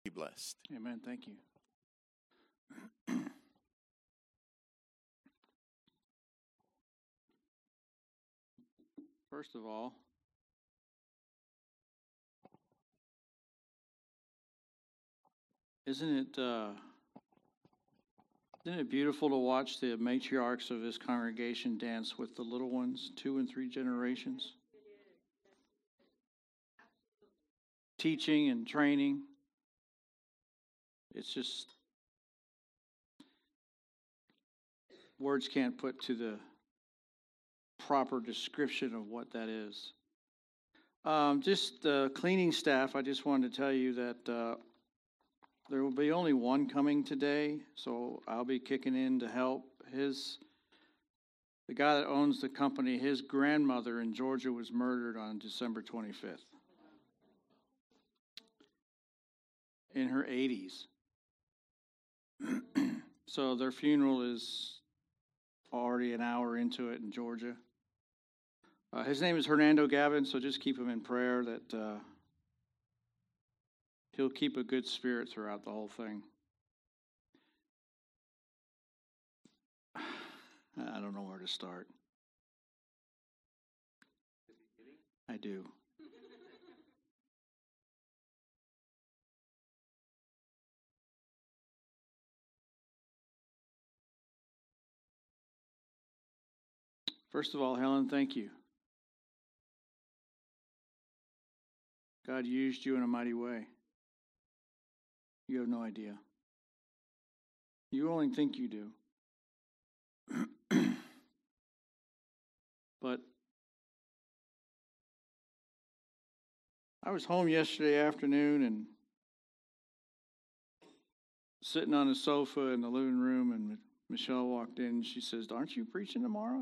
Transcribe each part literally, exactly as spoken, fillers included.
Be blessed. Amen. Thank you. First of all, isn't it uh, isn't it beautiful to watch the matriarchs of this congregation dance with the little ones, two and three generations? Teaching and training. It's just, words can't put to the proper description of what that is. Um, just the cleaning staff, I just wanted to tell you that uh, there will be only one coming today, so I'll be kicking in to help. His, the guy that owns the company, his grandmother in Georgia was murdered on December twenty-fifth. In her eighties. So their funeral is already an hour into it in Georgia. Uh, his name is Hernando Gavin, so just keep him in prayer that uh, he'll keep a good spirit throughout the whole thing. I don't know where to start. I do. First of all, Helen, thank you. God used you in a mighty way. You have no idea. You only think you do. But I was home yesterday afternoon and sitting on a sofa in the living room, and Michelle walked in and she says, "Aren't you preaching tomorrow?"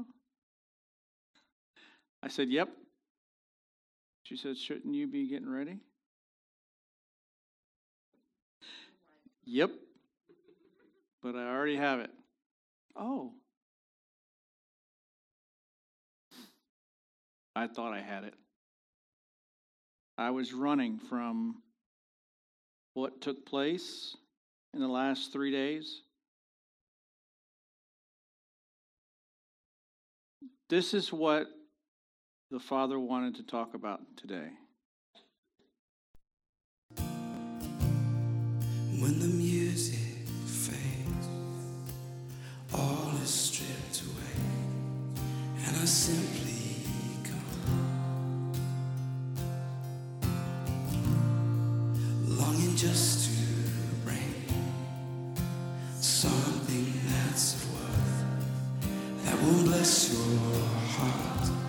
I said, "Yep." She said, "Shouldn't you be getting ready?" "Yep, but I already have it." "Oh." I thought I had it. I was running from what took place in the last three days. This is what the Father wanted to talk about today. When the music fades, all is stripped away, and I simply come, longing just to bring something that's of worth that will bless your heart.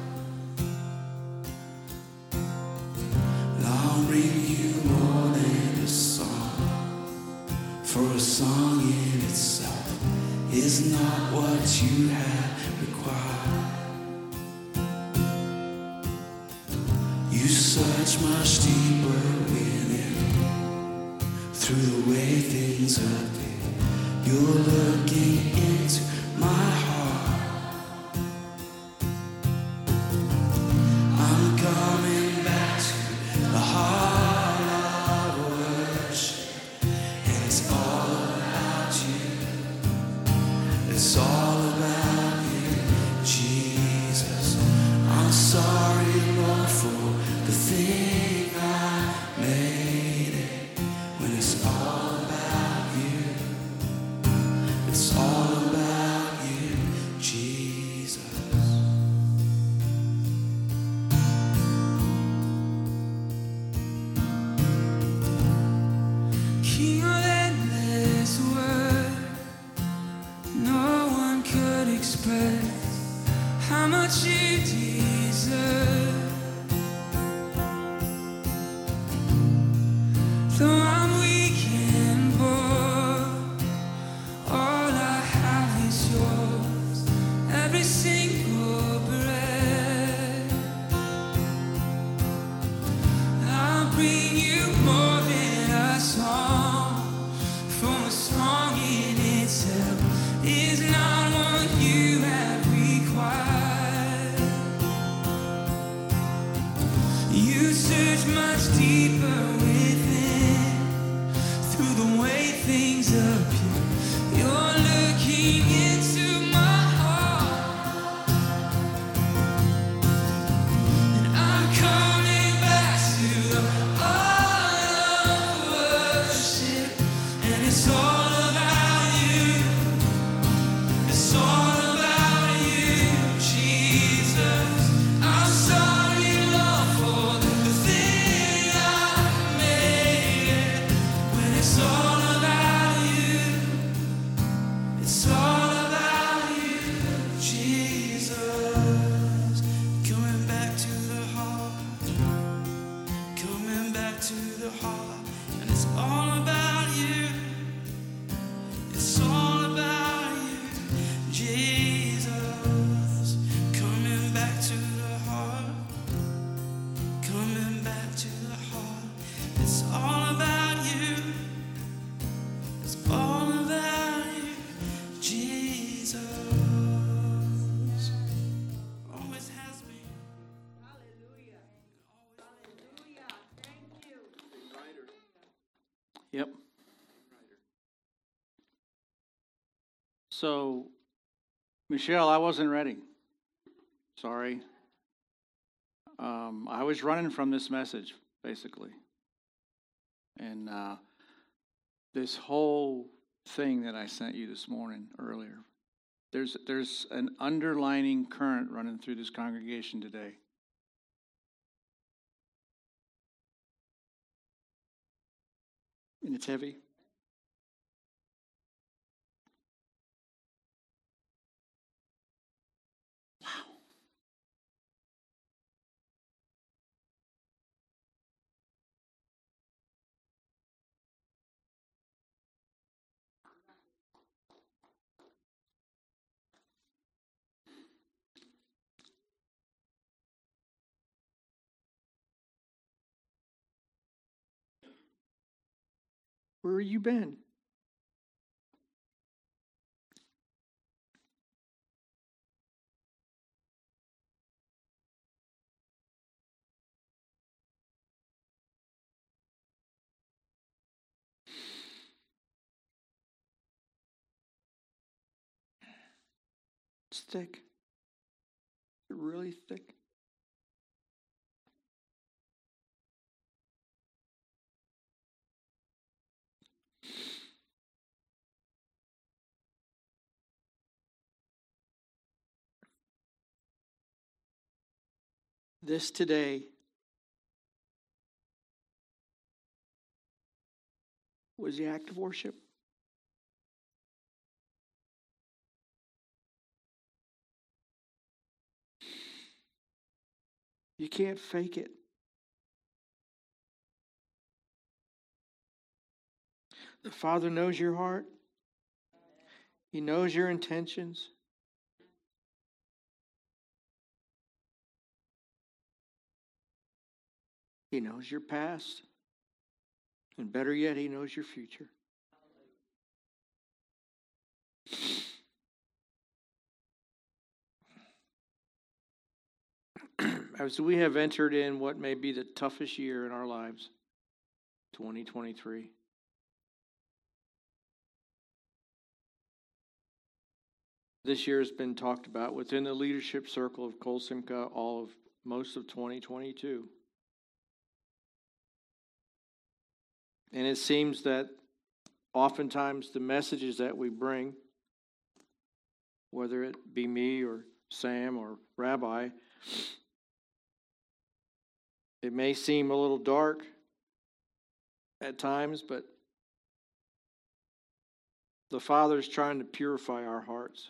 I'll bring you more than a song, for a song in itself is not what you have required. You search much deeper within, through the way things appear. You're looking into my heart. I'm coming back to the heart of worship, and it's all about you. It's all about you, Jesus. I'm sorry, Lord, for the thing I made it. When it's all about you, it's all about you, Jesus. King of endless word, no one could express how much you deserve. Though I'm weak and poor, all I have is yours, every single breath. I'll bring you more than a song, for a song in itself is not what you have required. You search much deeper within, It's all about you. It's all about you, Jesus. Always has been. Yep. So, Michelle, I wasn't ready. Sorry. Um, I was running from this message, basically. And uh, this whole thing that I sent you this morning earlier, there's there's an underlining current running through this congregation today. And it's heavy. Where you been? It's thick. It's really thick. This today was the act of worship. You can't fake it. The Father knows your heart. He knows your intentions. He knows your past. And better yet, He knows your future. As we have entered in what may be the toughest year in our lives, twenty twenty-three. This year has been talked about within the leadership circle of Kol Simcha all of most of twenty twenty-two. And it seems that oftentimes the messages that we bring, whether it be me or Sam or Rabbi, it may seem a little dark at times, but the Father's trying to purify our hearts.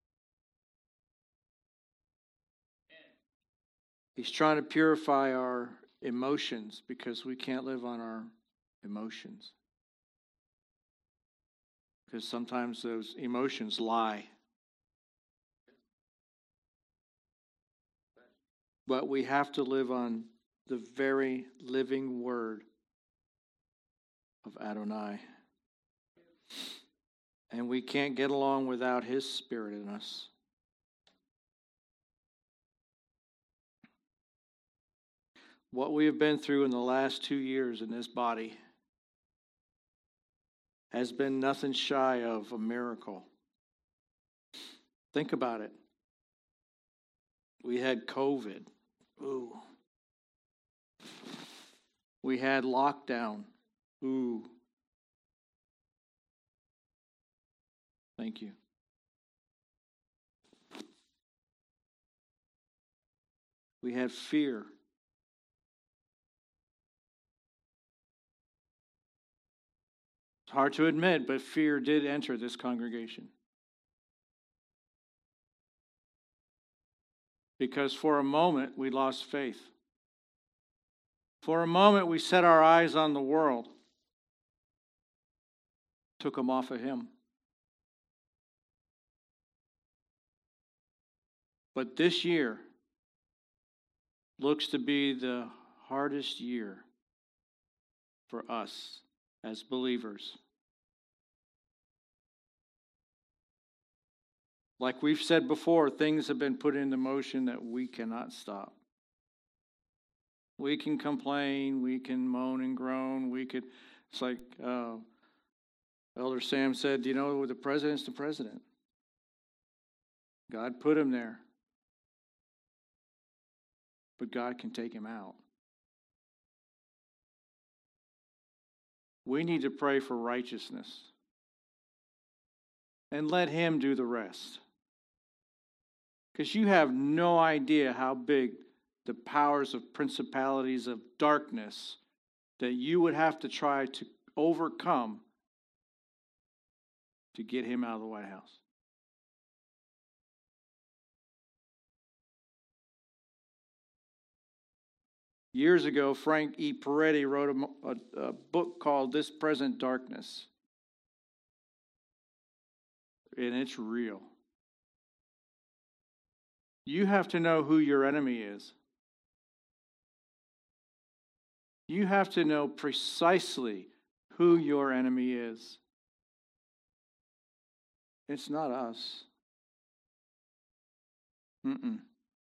He's trying to purify our emotions because we can't live on our emotions. Because sometimes those emotions lie. But we have to live on the very living word of Adonai. And we can't get along without His Spirit in us. What we have been through in the last two years in this body has been nothing shy of a miracle. Think about it. We had COVID. Ooh. We had lockdown. Ooh. Thank you. We had fear. It's hard to admit, but fear did enter this congregation. Because for a moment, we lost faith. For a moment, we set our eyes on the world. Took them off of Him. But this year looks to be the hardest year for us as believers. Like we've said before, things have been put into motion that we cannot stop. We can complain, we can moan and groan, we could, it's like uh, Elder Sam said, you know, the president's the president. God put him there. But God can take him out. We need to pray for righteousness and let him do the rest. Because you have no idea how big the powers of principalities of darkness that you would have to try to overcome to get him out of the White House. Years ago, Frank E. Peretti wrote a, a, a book called This Present Darkness. And it's real. You have to know who your enemy is. You have to know precisely who your enemy is. It's not us. Mm-mm.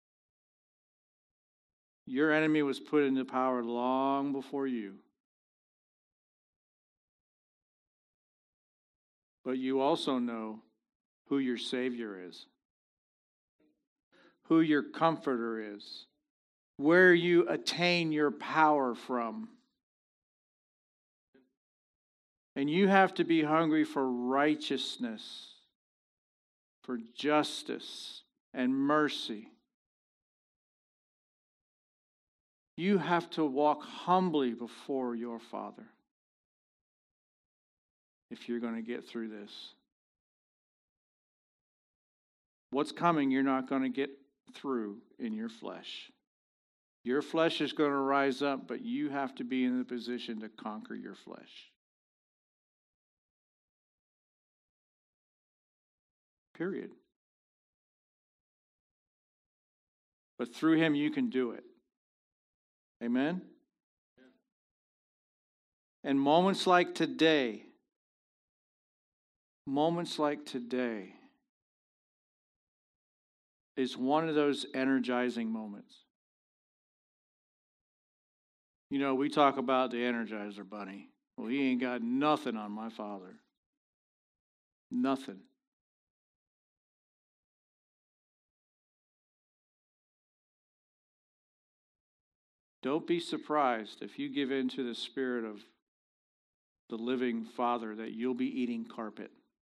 Your enemy was put into power long before you. But you also know who your Savior is, who your Comforter is, where you attain your power from. And you have to be hungry for righteousness, for justice and mercy. You have to walk humbly before your Father if you're going to get through this. What's coming, you're not going to get through in your flesh. Your flesh is going to rise up, but you have to be in the position to conquer your flesh. Period. But through him, you can do it. Amen? And moments like today, moments like today is one of those energizing moments. You know, we talk about the Energizer Bunny. Well, he ain't got nothing on my father. Nothing. Don't be surprised if you give in to the spirit of the living Father that you'll be eating carpet.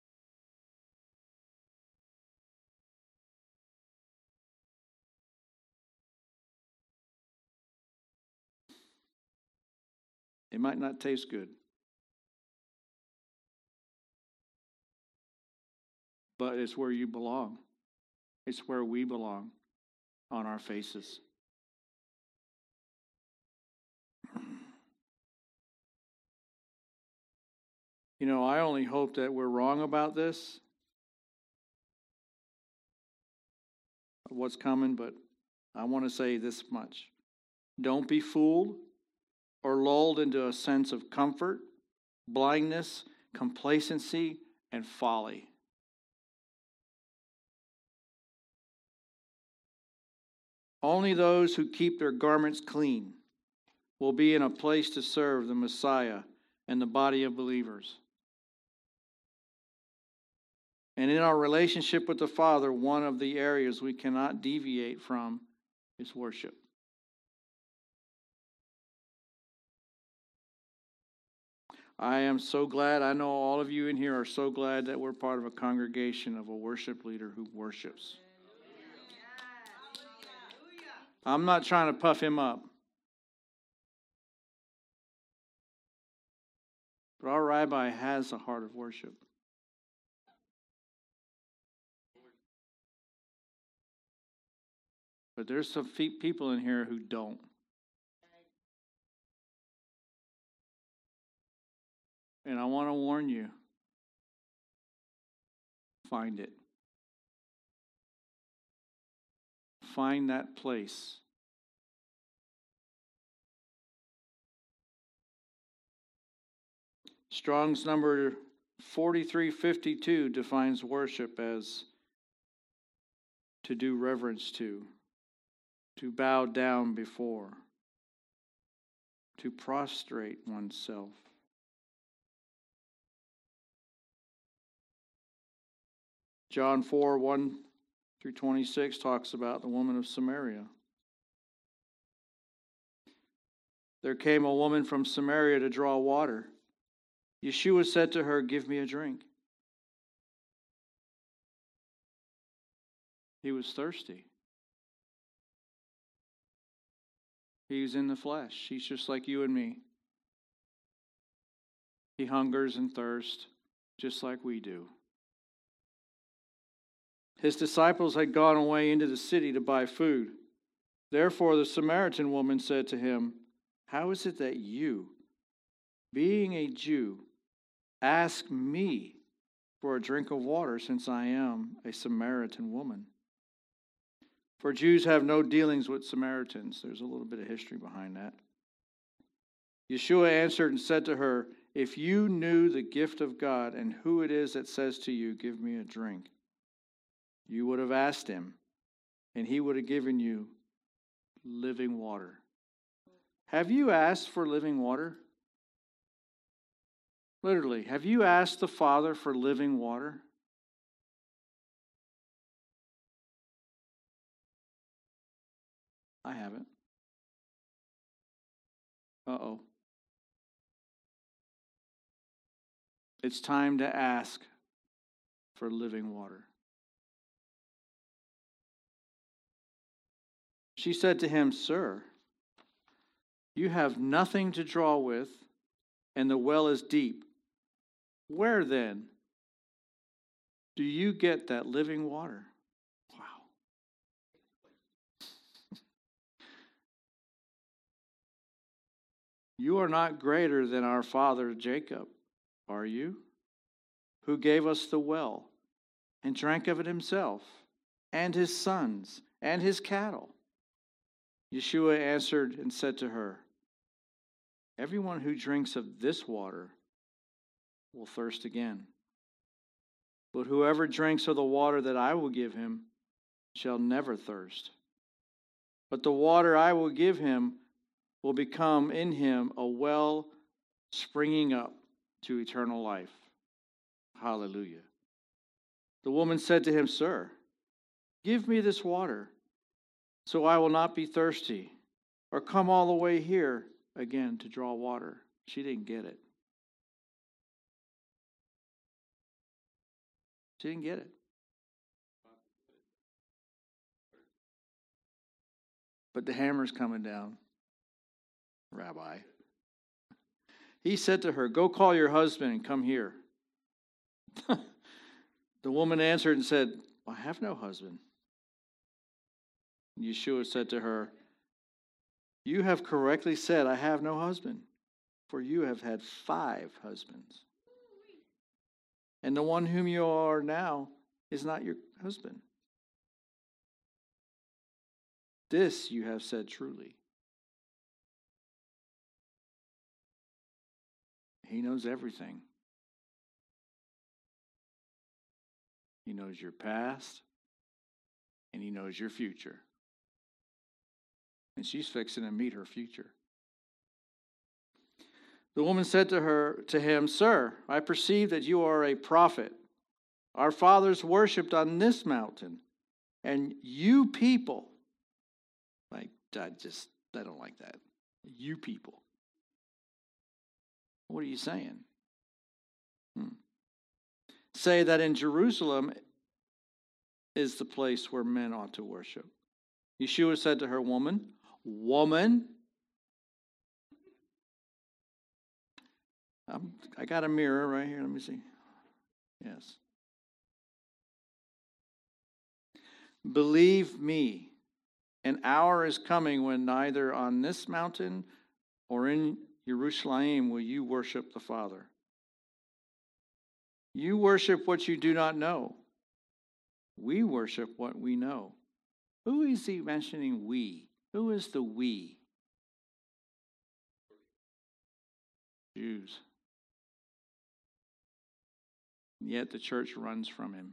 It might not taste good, but it's where you belong. It's where we belong on our faces. You know, I only hope that we're wrong about this, what's coming, but I want to say this much. Don't be fooled or lulled into a sense of comfort, blindness, complacency, and folly. Only those who keep their garments clean will be in a place to serve the Messiah and the body of believers. And in our relationship with the Father, one of the areas we cannot deviate from is worship. I am so glad, I know all of you in here are so glad that we're part of a congregation of a worship leader who worships. I'm not trying to puff him up. But our rabbi has a heart of worship. But there's some people in here who don't. And I want to warn you, find it. Find that place. Strong's number forty-three fifty-two defines worship as to do reverence to, to bow down before, to prostrate oneself. John four, one through twenty-six talks about the woman of Samaria. There came a woman from Samaria to draw water. Yeshua said to her, "Give me a drink." He was thirsty. He's in the flesh. He's just like you and me. He hungers and thirsts just like we do. His disciples had gone away into the city to buy food. Therefore the Samaritan woman said to him, "How is it that you, being a Jew, ask me for a drink of water, since I am a Samaritan woman?" For Jews have no dealings with Samaritans. There's a little bit of history behind that. Yeshua answered and said to her, "If you knew the gift of God and who it is that says to you, 'Give me a drink,' you would have asked him, and he would have given you living water." Have you asked for living water? Literally, have you asked the Father for living water? I haven't. Uh-oh. It's time to ask for living water. She said to him, "Sir, you have nothing to draw with, and the well is deep. Where then do you get that living water?" Wow. "You are not greater than our father Jacob, are you? Who gave us the well and drank of it himself, and his sons, and his cattle." Yeshua answered and said to her, "Everyone who drinks of this water will thirst again. But whoever drinks of the water that I will give him shall never thirst. But the water I will give him will become in him a well springing up to eternal life." Hallelujah. The woman said to him, "Sir, give me this water, so I will not be thirsty, or come all the way here again to draw water." She didn't get it. She didn't get it. But the hammer's coming down, Rabbi. He said to her, "Go call your husband and come here." The woman answered and said, "I have no husband." Yeshua said to her, "You have correctly said, 'I have no husband,' for you have had five husbands. And the one whom you are now is not your husband. This you have said truly." He knows everything. He knows your past, and he knows your future. And she's fixing to meet her future. The woman said to her, to him, "Sir, I perceive that you are a prophet. Our fathers worshipped on this mountain, and you people," like, I just, I don't like that. You people. What are you saying? Hmm. "Say that in Jerusalem is the place where men ought to worship." Yeshua said to her, "Woman, woman, I'm, I got a mirror right here. Let me see. Yes. Believe me, an hour is coming when neither on this mountain or in Jerusalem will you worship the Father. You worship what you do not know. We worship what we know." Who is he mentioning we? Who is the we? Jews. Yet the church runs from him.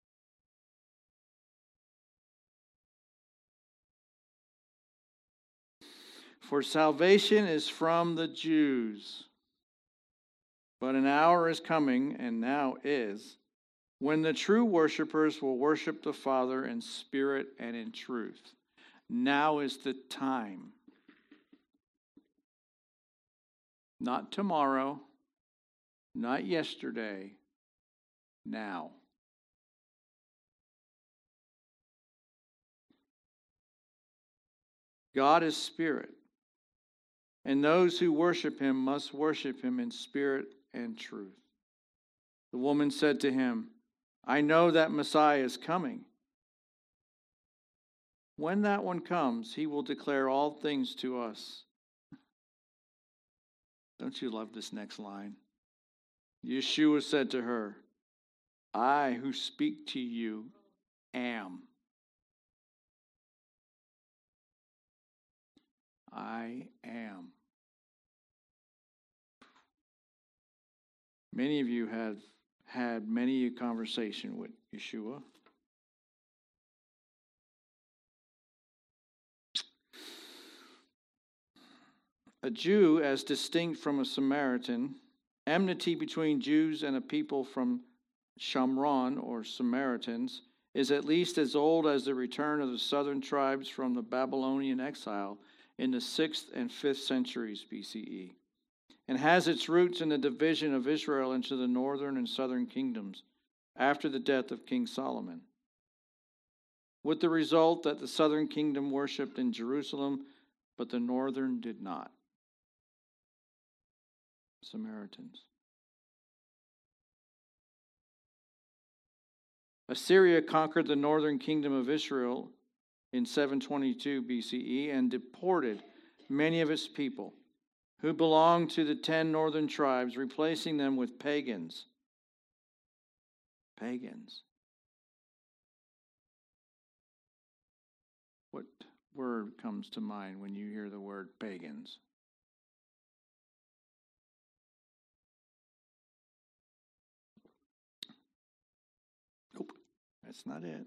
For salvation is from the Jews. But an hour is coming, and now is, when the true worshipers will worship the Father in spirit and in truth. Now is the time. Not tomorrow, not yesterday, now. God is spirit, and those who worship him must worship him in spirit and truth. The woman said to him, I know that Messiah is coming. When that one comes, he will declare all things to us. Don't you love this next line? Yeshua said to her, I who speak to you am. I am. Many of you have had many a conversation with Yeshua. A Jew, as distinct from a Samaritan, enmity between Jews and a people from Shamron, or Samaritans, is at least as old as the return of the southern tribes from the Babylonian exile in the sixth and fifth centuries B C E, and has its roots in the division of Israel into the northern and southern kingdoms after the death of King Solomon, with the result that the southern kingdom worshipped in Jerusalem, but the northern did not. Samaritans. Assyria conquered the northern kingdom of Israel in seven twenty-two B C E and deported many of its people who belonged to the ten northern tribes, replacing them with pagans. Pagans. What word comes to mind when you hear the word pagans? Nope, that's not it.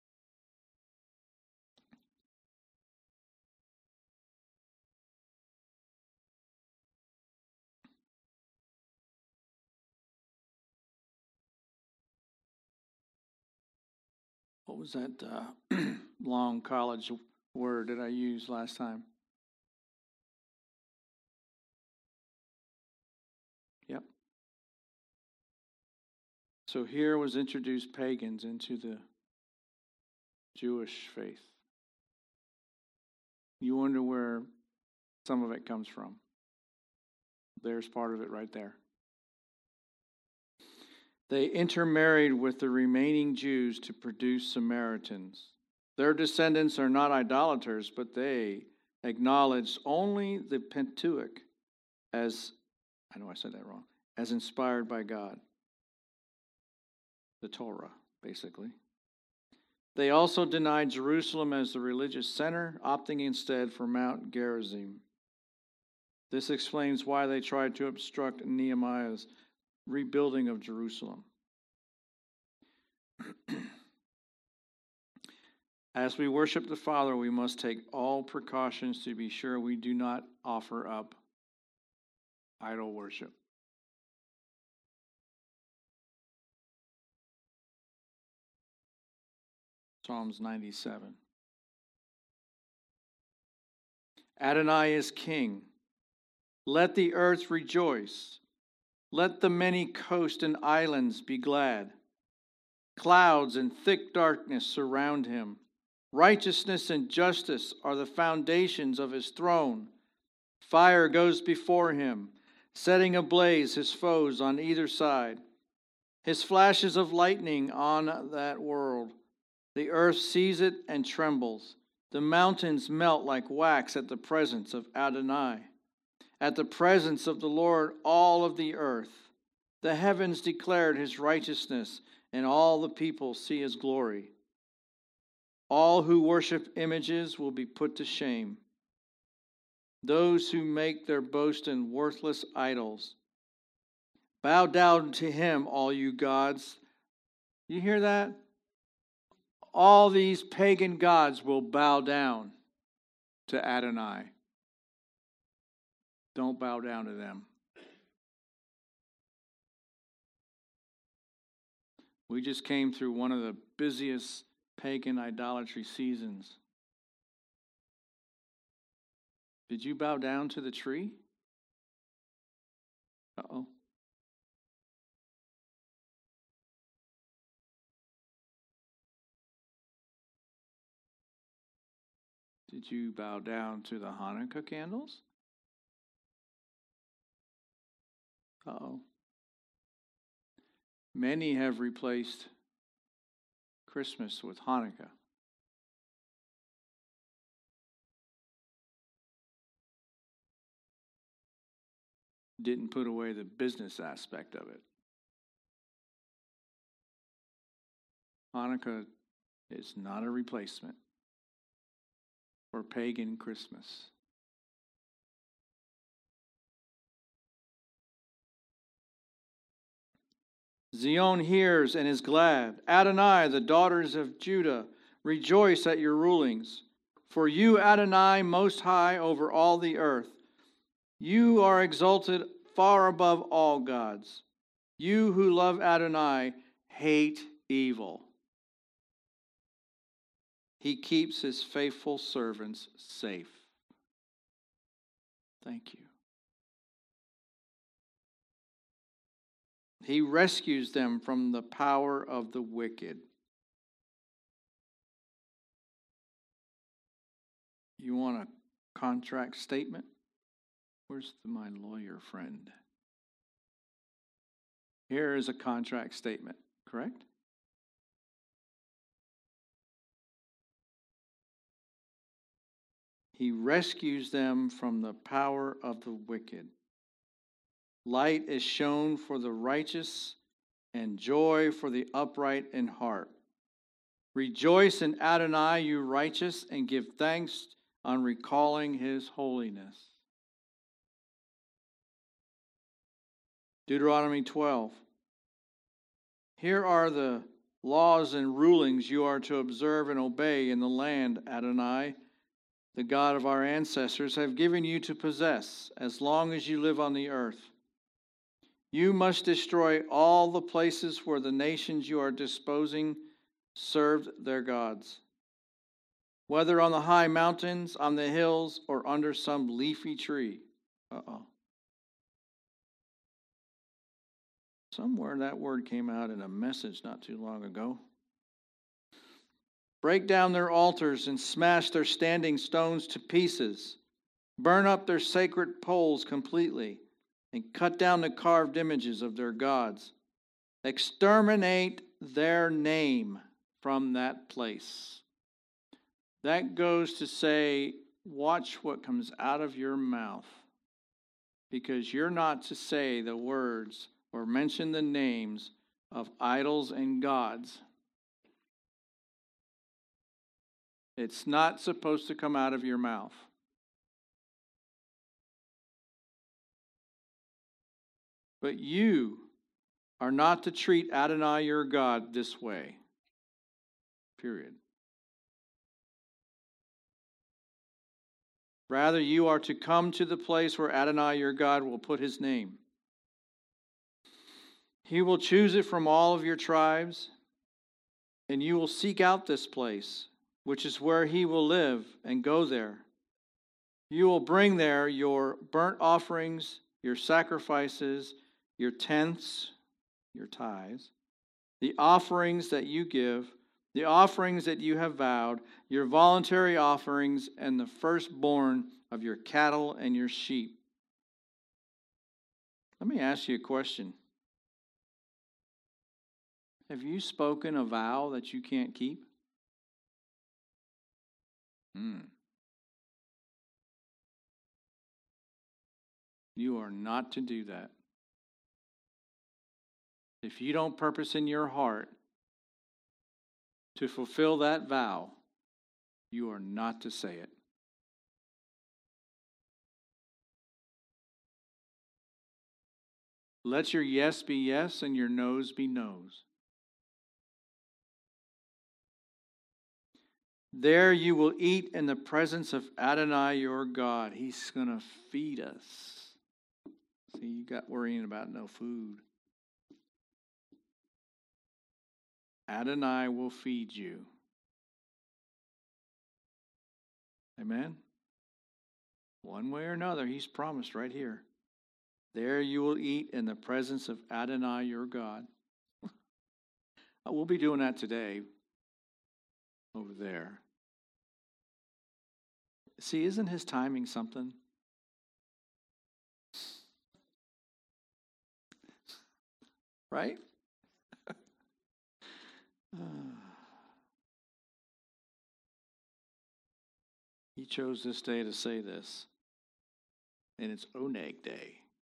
What was that uh, long college word that I used last time? Yep. So here was introduced pagans into the Jewish faith. You wonder where some of it comes from. There's part of it right there. They intermarried with the remaining Jews to produce Samaritans. Their descendants are not idolaters, but they acknowledge only the Pentateuch as, I know I said that wrong, as inspired by God. The Torah, basically. They also denied Jerusalem as the religious center, opting instead for Mount Gerizim. This explains why they tried to obstruct Nehemiah's rebuilding of Jerusalem. As we worship the Father, we must take all precautions to be sure we do not offer up idol worship. Psalms ninety-seven. Adonai is king. Let the earth rejoice. Let the many coasts and islands be glad. Clouds and thick darkness surround him. Righteousness and justice are the foundations of his throne. Fire goes before him, setting ablaze his foes on either side. His flashes of lightning on that world. The earth sees it and trembles. The mountains melt like wax at the presence of Adonai. At the presence of the Lord, all of the earth. The heavens declared his righteousness, and all the people see his glory. All who worship images will be put to shame. Those who make their boast in worthless idols. Bow down to him, all you gods. You hear that? All these pagan gods will bow down to Adonai. Don't bow down to them. We just came through one of the busiest pagan idolatry seasons. Did you bow down to the tree? Uh-oh. Did you bow down to the Hanukkah candles? Uh-oh. Many have replaced Christmas with Hanukkah. Didn't put away the business aspect of it. Hanukkah is not a replacement for pagan Christmas. Zion hears and is glad. Adonai, the daughters of Judah, rejoice at your rulings. For you, Adonai, most high over all the earth. You are exalted far above all gods. You who love Adonai hate evil. He keeps his faithful servants safe. Thank you. He rescues them from the power of the wicked. You want a contract statement? Where's my lawyer friend? Here is a contract statement, correct? He rescues them from the power of the wicked. Light is shown for the righteous, and joy for the upright in heart. Rejoice in Adonai, you righteous, and give thanks on recalling his holiness. Deuteronomy twelve. Here are the laws and rulings you are to observe and obey in the land Adonai, the God of our ancestors, have given you to possess as long as you live on the earth. You must destroy all the places where the nations you are disposing served their gods, whether on the high mountains, on the hills, or under some leafy tree. Uh-oh. Somewhere that word came out in a message not too long ago. Break down their altars and smash their standing stones to pieces. Burn up their sacred poles completely and cut down the carved images of their gods. Exterminate their name from that place. That goes to say, watch what comes out of your mouth, because you're not to say the words or mention the names of idols and gods. It's not supposed to come out of your mouth. But you are not to treat Adonai your God this way. Period. Rather, you are to come to the place where Adonai your God will put his name. He will choose it from all of your tribes, and you will seek out this place, which is where he will live, and go there. You will bring there your burnt offerings, your sacrifices, your tenths, your tithes, the offerings that you give, the offerings that you have vowed, your voluntary offerings, and the firstborn of your cattle and your sheep. Let me ask you a question. Have you spoken a vow that you can't keep? Hmm. You are not to do that. If you don't purpose in your heart to fulfill that vow, you are not to say it. Let your yes be yes and your no's be no's. There you will eat in the presence of Adonai your God. He's going to feed us. See, you got worrying about no food. Adonai will feed you. Amen? One way or another, he's promised right here. There you will eat in the presence of Adonai your God. We'll be doing that today over there. See, isn't his timing something? Right? He chose this day to say this, and it's Oneg Day.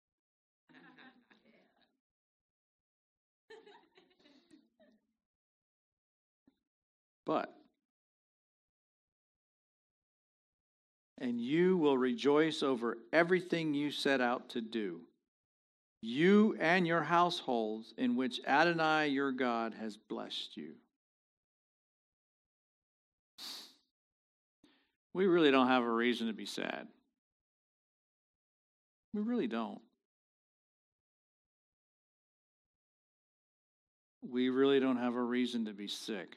But, and you will rejoice over everything you set out to do, you and your households in which Adonai your God has blessed you. We really don't have a reason to be sad. We really don't. We really don't have a reason to be sick.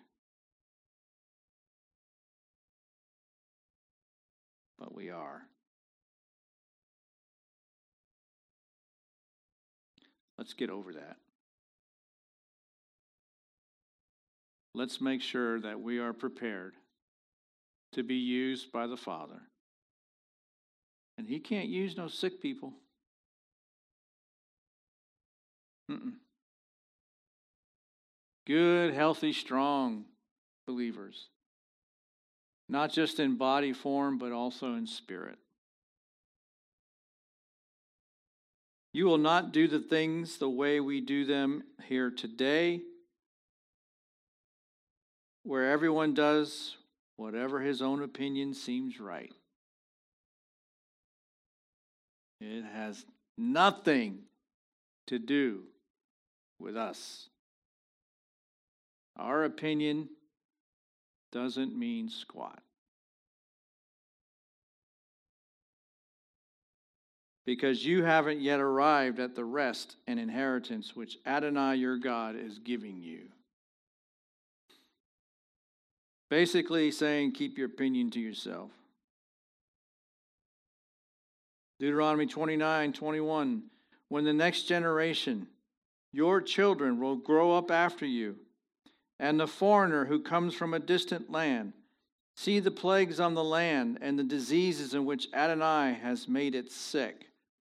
But we are. Let's get over that. Let's make sure that we are prepared to be used by the Father. And he can't use no sick people. Mm-mm. Good, healthy, strong believers. Not just in body form, but also in spirit. You will not do the things the way we do them here today, where everyone does whatever his own opinion seems right. It has nothing to do with us. Our opinion doesn't mean squat. Because you haven't yet arrived at the rest and inheritance which Adonai your God is giving you. Basically saying, keep your opinion to yourself. Deuteronomy twenty-nine, twenty-one. When the next generation, your children, will grow up after you, and the foreigner who comes from a distant land, see the plagues on the land and the diseases in which Adonai has made it sick.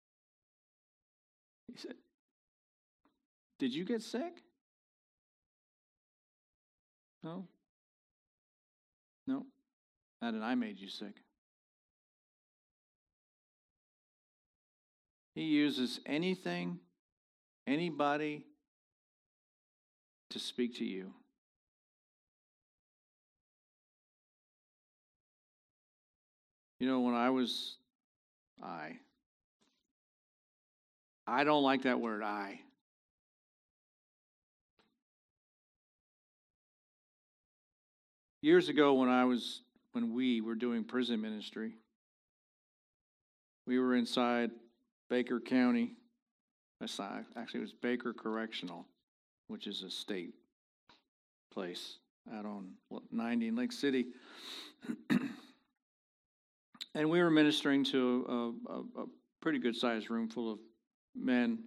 He said, did you get sick? No. No. Adonai made you sick. He uses anything, anybody to speak to you. You know, when I was, I, I don't like that word, I. Years ago when I was, when we were doing prison ministry, we were inside Baker County. Actually, it was Baker Correctional, which is a state place out on ninety in Lake City. And we were ministering to a, a, a pretty good-sized room full of men.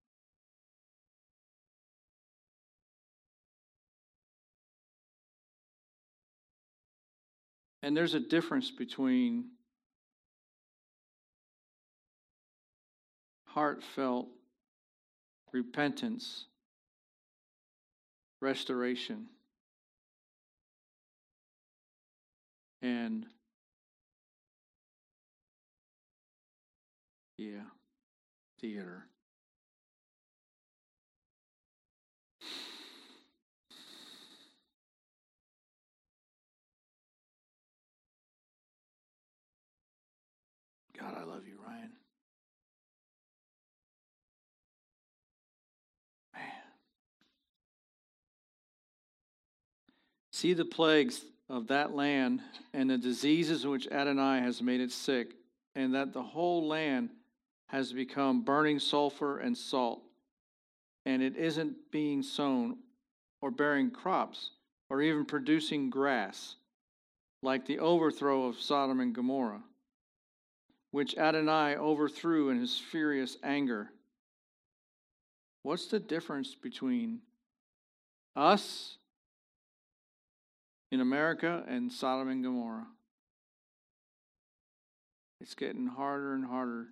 And there's a difference between heartfelt repentance, restoration, and yeah, theater. God, I love you, Ryan. See the plagues of that land and the diseases in which Adonai has made it sick, and that the whole land has become burning sulfur and salt, and it isn't being sown or bearing crops or even producing grass, like the overthrow of Sodom and Gomorrah, which Adonai overthrew in his furious anger. What's the difference between us in America and Sodom and Gomorrah? It's getting harder and harder.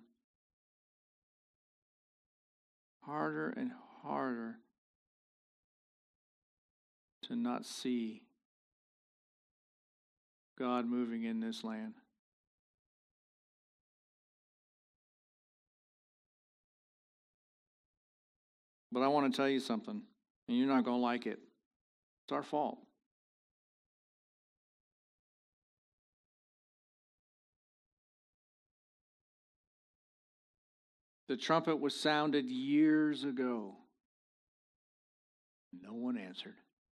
Harder and harder to not see God moving in this land. But I want to tell you something, and you're not going to like it. It's our fault. The trumpet was sounded years ago. No one answered.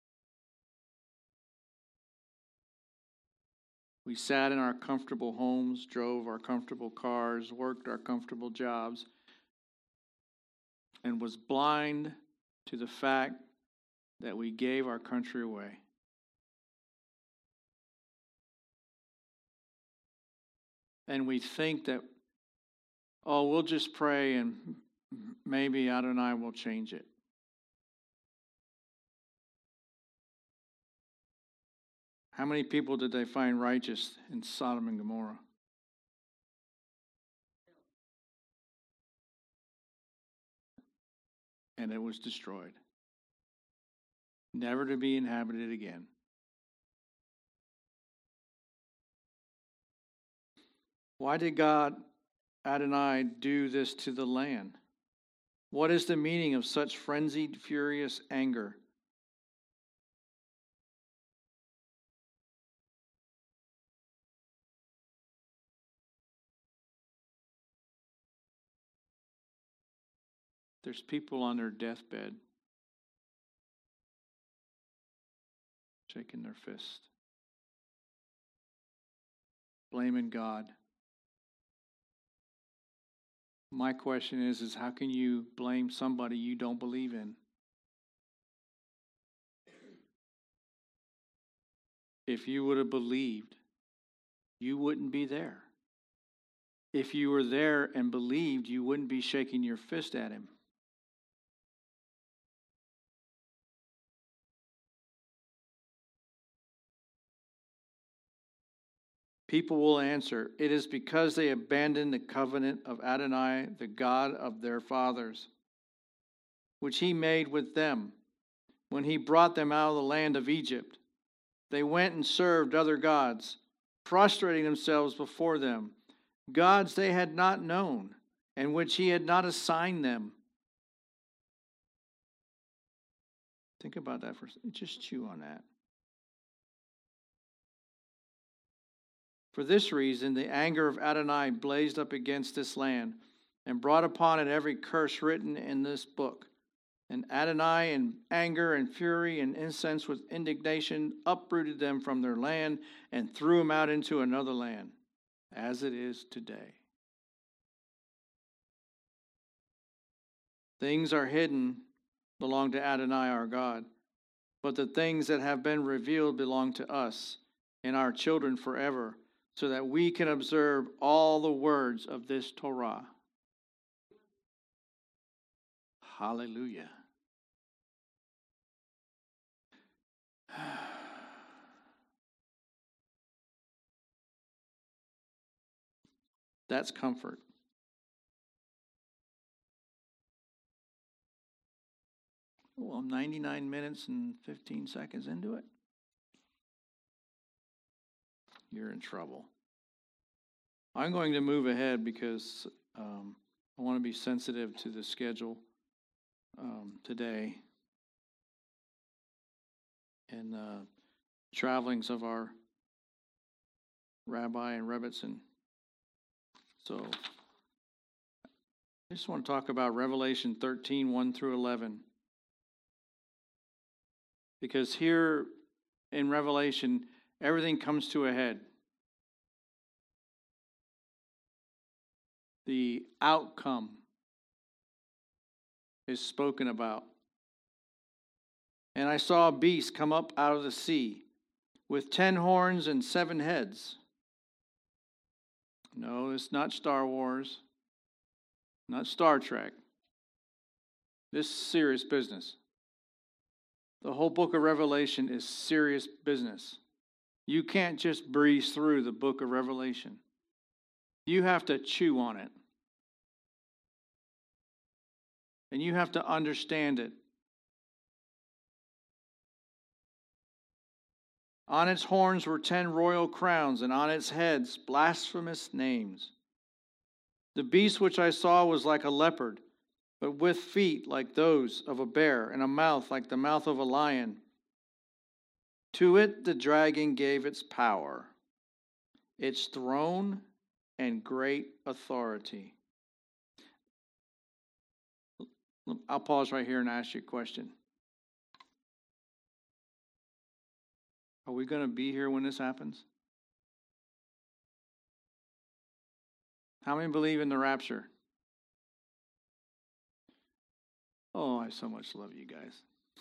We sat in our comfortable homes, drove our comfortable cars, worked our comfortable jobs, and was blind to the fact that we gave our country away. And we think that, oh, we'll just pray and maybe Adonai will change it. How many people did they find righteous in Sodom and Gomorrah? And it was destroyed, never to be inhabited again. Why did God, Adonai, do this to the land? What is the meaning of such frenzied, furious anger? There's people on their deathbed shaking their fist, blaming God. My question is, is how can you blame somebody you don't believe in? If you would have believed, you wouldn't be there. If you were there and believed, you wouldn't be shaking your fist at him. People will answer, it is because they abandoned the covenant of Adonai, the God of their fathers, which he made with them when he brought them out of the land of Egypt. They went and served other gods, prostrating themselves before them, gods they had not known, and which he had not assigned them. Think about that for a second. Just chew on that. For this reason, the anger of Adonai blazed up against this land and brought upon it every curse written in this book. And Adonai, in anger and fury and incensed with indignation, uprooted them from their land and threw them out into another land, as it is today. Things are hidden belong to Adonai our God, but the things that have been revealed belong to us and our children forever, so that we can observe all the words of this Torah. Hallelujah. That's comfort. Well, I'm ninety-nine minutes and fifteen seconds into it. You're in trouble. I'm going to move ahead because um, I want to be sensitive to the schedule um, today and uh, travelings of our rabbi and Rebbitzin. So I just want to talk about Revelation thirteen, one through eleven. Because here in Revelation, everything comes to a head. The outcome is spoken about. And I saw a beast come up out of the sea with ten horns and seven heads. No, it's not Star Wars, not Star Trek. This is serious business. The whole book of Revelation is serious business. You can't just breeze through the book of Revelation. You have to chew on it. And you have to understand it. On its horns were ten royal crowns, and on its heads blasphemous names. The beast which I saw was like a leopard, but with feet like those of a bear, and a mouth like the mouth of a lion. To it the dragon gave its power, its throne, and great authority. I'll pause right here and ask you a question. Are we going to be here when this happens? How many believe in the rapture? Oh, I so much love you guys.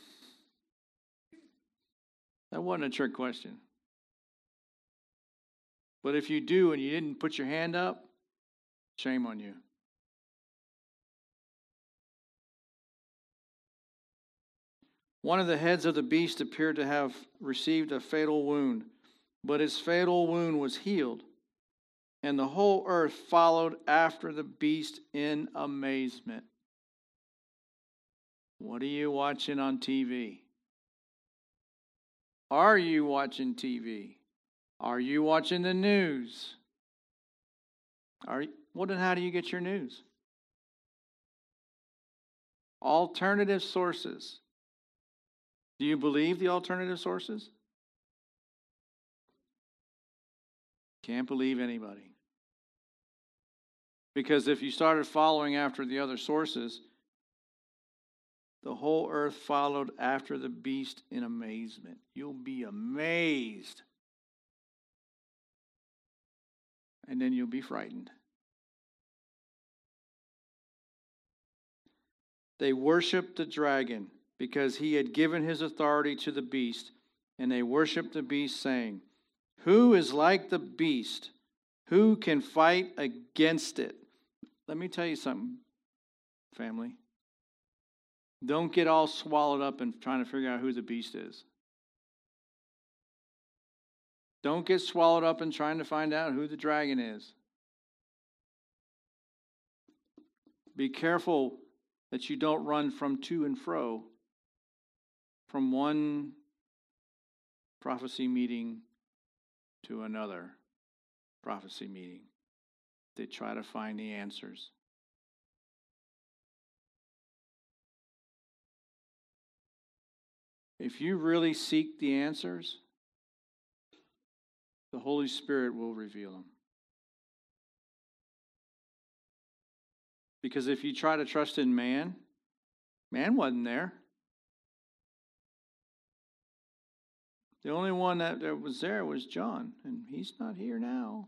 That wasn't a trick question. But if you do and you didn't put your hand up, shame on you. One of the heads of the beast appeared to have received a fatal wound, but his fatal wound was healed, and the whole earth followed after the beast in amazement. What are you watching on T V? Are you watching T V? Are you watching the news? Are you, what and how do you get your news? Alternative sources. Do you believe the alternative sources? Can't believe anybody. Because if you started following after the other sources, the whole earth followed after the beast in amazement. You'll be amazed. And then you'll be frightened. They worshiped the dragon because he had given his authority to the beast, and they worshiped the beast, saying, "Who is like the beast? Who can fight against it?" Let me tell you something, family. Don't get all swallowed up in trying to figure out who the beast is. Don't get swallowed up in trying to find out who the dragon is. Be careful that you don't run from to and fro, from one prophecy meeting to another prophecy meeting. They try to find the answers. If you really seek the answers, the Holy Spirit will reveal them. Because if you try to trust in man, man wasn't there. The only one that, that was there was John, and he's not here now.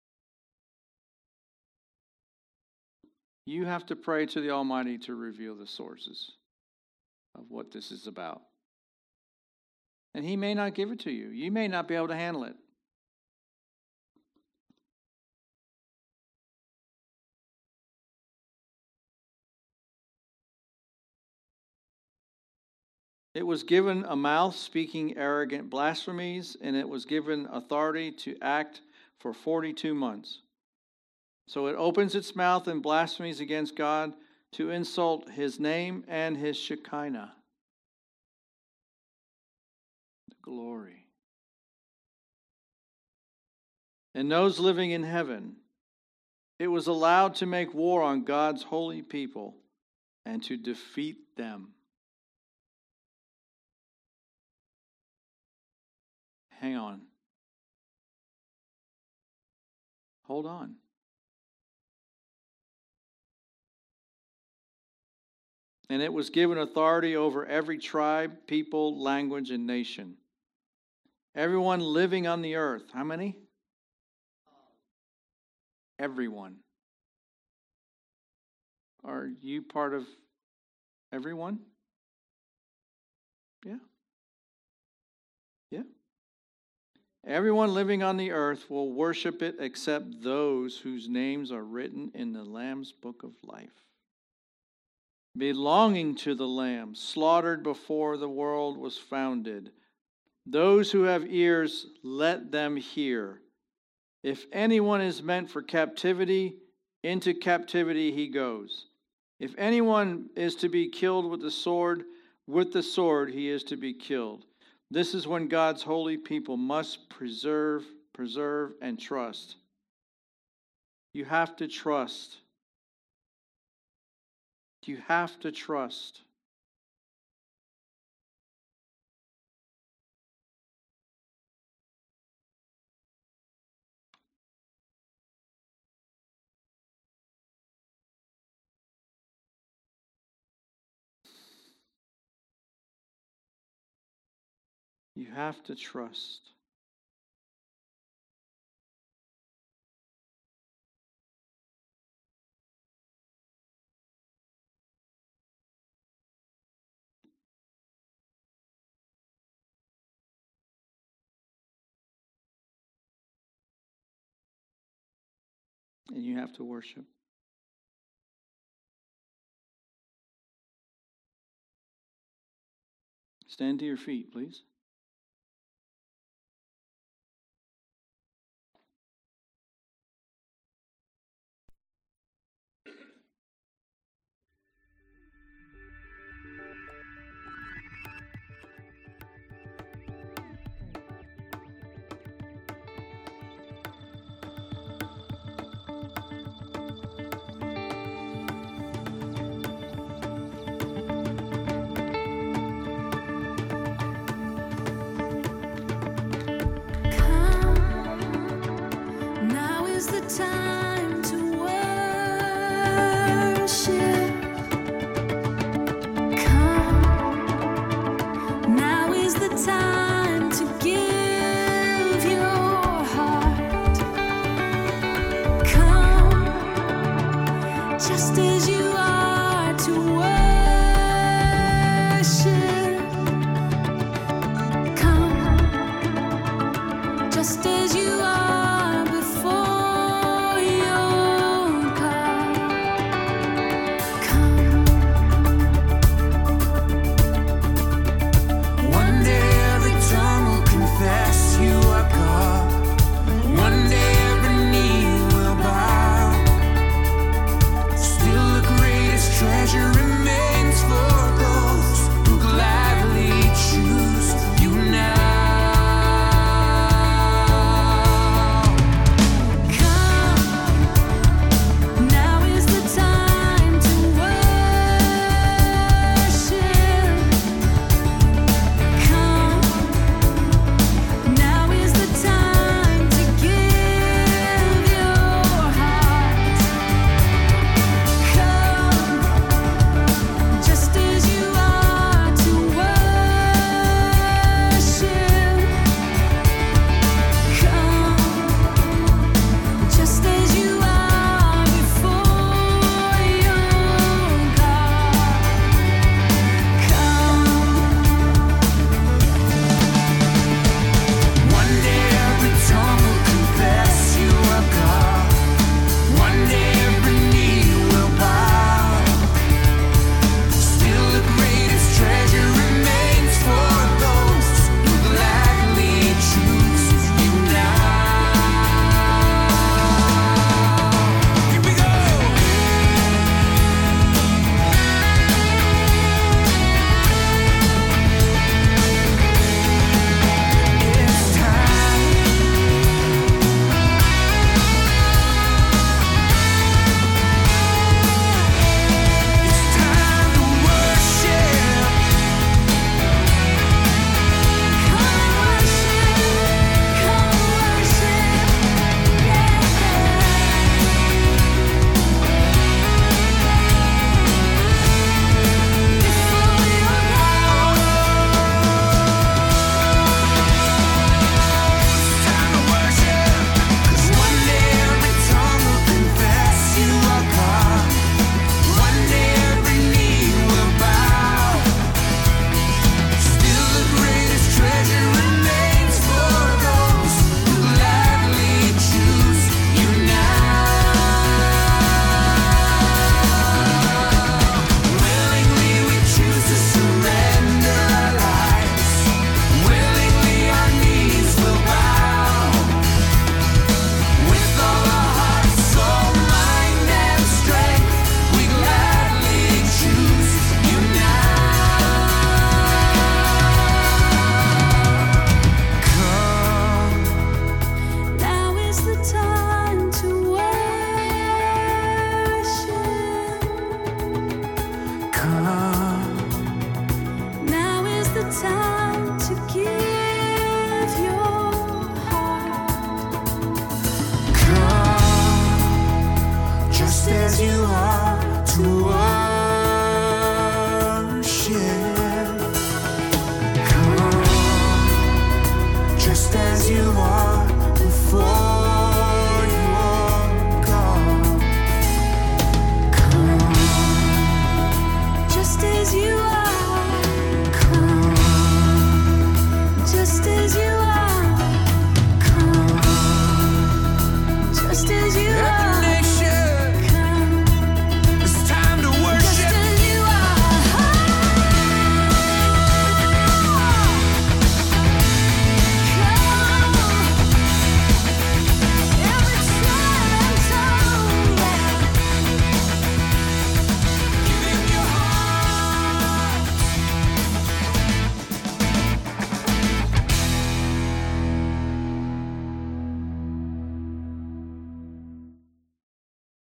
You have to pray to the Almighty to reveal the sources of what this is about. And he may not give it to you. You may not be able to handle it. It was given a mouth speaking arrogant blasphemies, and it was given authority to act for forty-two months. So it opens its mouth in blasphemies against God to insult his name and his Shekinah. The glory. And those living in heaven, it was allowed to make war on God's holy people and to defeat them. Hang on. Hold on. And it was given authority over every tribe, people, language, and nation. Everyone living on the earth. How many? Everyone. Are you part of everyone? Yeah. Yeah. Everyone living on the earth will worship it except those whose names are written in the Lamb's book of life, belonging to the Lamb, slaughtered before the world was founded. Those who have ears, let them hear. If anyone is meant for captivity, into captivity he goes. If anyone is to be killed with the sword, with the sword he is to be killed. This is when God's holy people must preserve, preserve, and trust. You have to trust. You have to trust. You have to trust. And you have to worship. Stand to your feet, please. Now is the time.